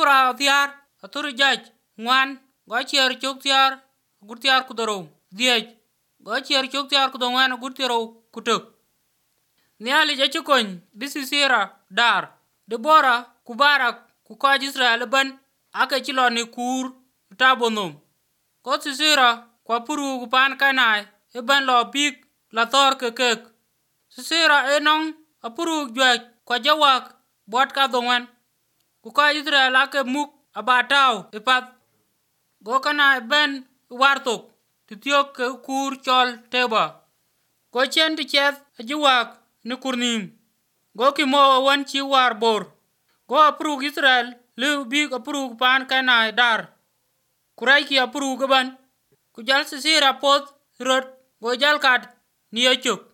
pura tiar aturi jaj ngwan go chier chok tiar gur tiar kudoro diej go chier chok tiar kudongwan gur tiaro kutuk niali ja chukon bisisira dar Debora kubarak ku kaj Israel ban ake chiloni kur tabonom ko sisira kwa puru kupan kanai ban lo big la tor kekek sisira enong apuru jwaj kwa jawak bot ka dongwan ku kaj Israel ake muk abatao ipat go kanai ben wartok titiok ke kur chol teba go chen ti chet ajwak ni kurnim go kimo wan chi war bor go apuru Israel le big apuru pan kanai dar kurai ki apuru gaban ku jal sisira pot rot go jal kat ni achuk